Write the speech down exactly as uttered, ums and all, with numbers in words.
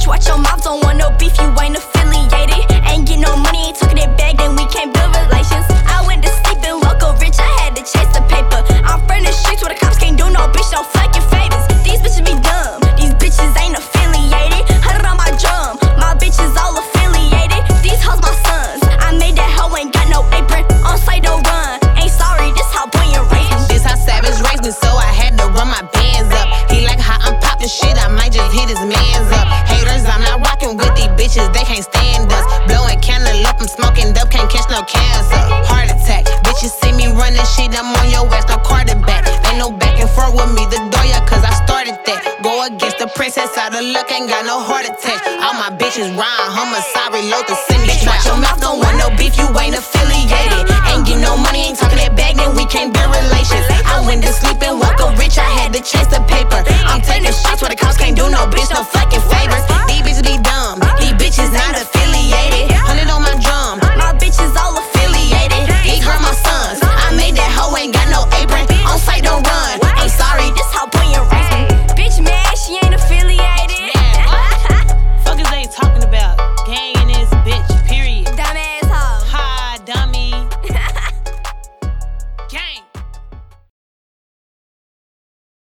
Bitch, watch your mouth, don't want no beef, you ain't affiliated. Ain't get no money, ain't talking that bag, then we can't build relations. I went to sleep and woke up rich, I had to chase the paper. I'm from the streets where the cops can't do no bitch, no fucking favors. These bitches be dumb, these bitches ain't affiliated. Hundred on my drum, my bitches all affiliated. These hoes my sons, I made that hoe, ain't got no apron. On site, don't run, ain't sorry, this how boy and raised me. This how Savage raised me, so I had to run my bands up. He like how I'm poppin' shit, I might just hit his mans up. Haters, I'm not rockin' with these bitches, they can't stand us. Blowin' candle up, I'm smoking dope, can't catch no cancer. Heart attack, bitches see me running shit, I'm on your ass, no quarterback. Ain't no back and forth with me, the door, yeah, cause I started that. Go against the princess, out of luck, ain't got no heart attack. All my bitches rhyme, homicide, reload the send me. Bitch, watch your mouth, don't want no beef, you ain't affiliated. Ain't get no money, ain't talking that bag, then we can't build relations. I went to sleep and woke up rich, I had to chase the paper. I'm taking shots where the cops can't do no bitch, no fucking favor.